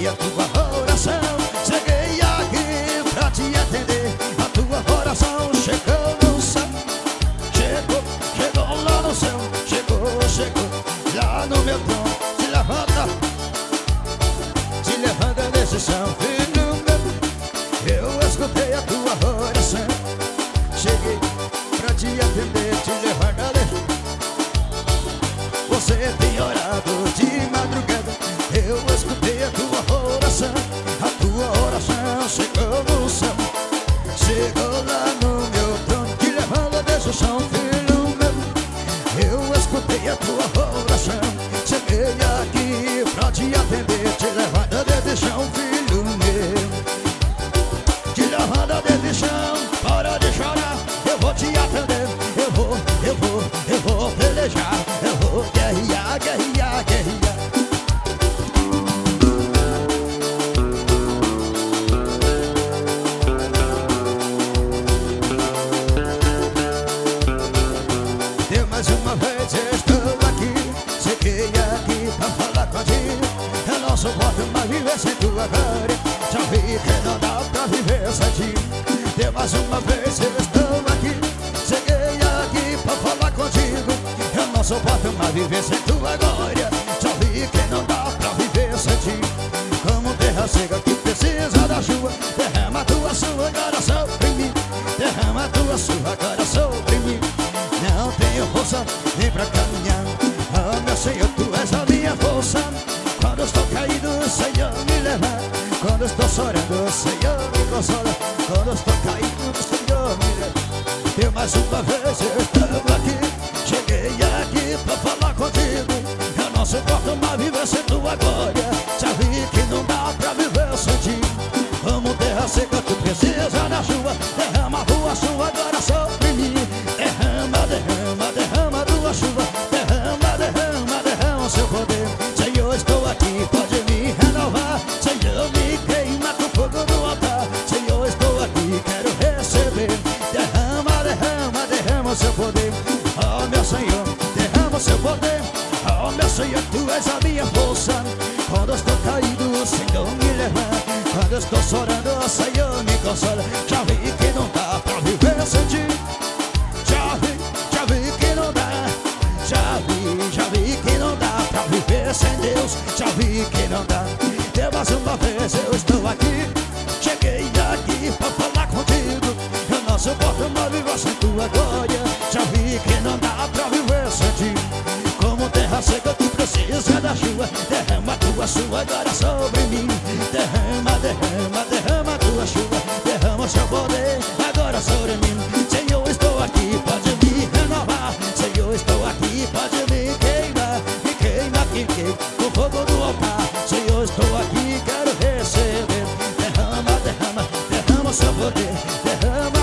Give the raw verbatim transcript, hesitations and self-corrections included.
escutei a tua oração, cheguei aqui pra te atender. A tua oração chegou no céu, chegou, chegou lá no céu, chegou, chegou lá no meu trono. Te levanta, te levanta desse chão, filho meu. Eu escutei a tua oração, cheguei pra te atender. Te levanta desse. Você tem orado de madrugada, eu escutei a tua oração. A tua oração chegou no céu, chegou lá no meu trono. Te levanta desse chão, filho meu. Eu escutei a tua oração, cheguei aqui pra te atender. Te levanta desse chão, filho meu. Te levanta desse chão, para de chorar, eu vou te atender. Eu vou, eu vou, eu vou pelejar, eu vou guerrear, guerrear, guerrear. Deu mais uma vez, eu estou aqui, cheguei aqui pra falar contigo. Eu não suporto mais viver sem tua glória, já vi que não dá pra viver sem ti. Deu mais uma vez, eu estou aqui, cheguei aqui pra falar contigo. Eu não suporto mais viver sem tua glória, já vi que não dá pra viver sem ti. Como terra seca que precisa da chuva, derrama a tua chuva agora sobre mim. Derrama a tua chuva agora sobre mim. Não tenho força nem pra caminhar, oh meu Senhor, tu és a minha força. Quando estou caído, o Senhor me leva. Quando estou chorando, o Senhor me consola. Quando estou caído, o Senhor me leva. Eu mais uma vez eu estou aqui, cheguei aqui pra falar contigo. Eu não suporto mais viver sem tua glória, já vi que não dá pra viver sem ti. Como terra seca, tu precisa da chuva, derrama a tua chuva agora sobre mim. Derrama, derrama, derrama a tua chuva, derrama, derrama, derrama o seu poder. Senhor, estou aqui, pode me renovar. Senhor, me queima com fogo no altar. Senhor, estou aqui, quero receber. Derrama, derrama, derrama o seu poder. Oh meu Senhor, derrama o seu poder. Oh meu Senhor, tu és a minha força. Quando estou caído, o Senhor me leva. Quando estou chorando, o Senhor me consola. Já vi que não dá pra viver sem ti. Já vi, já vi que não dá. Já vi, já vi que não dá pra viver sem Deus. Já vi que não dá. Deu mais uma vez, eu estou aqui, cheguei aqui pra falar contigo. Eu não suporto mais viver sem tua glória, já vi que não dá pra viver sem ti. Como terra seca, tu precisa da chuva, derrama a tua chuva agora sobre mim. Derrama, derrama, derrama a tua chuva, derrama o seu poder agora sobre mim. Senhor, estou aqui, pode me renovar. Senhor, estou aqui, pode me queimar. Me queima, me queima com fogo do altar. Senhor, estou aqui, quero receber. Derrama, derrama, derrama o seu poder. Derrama,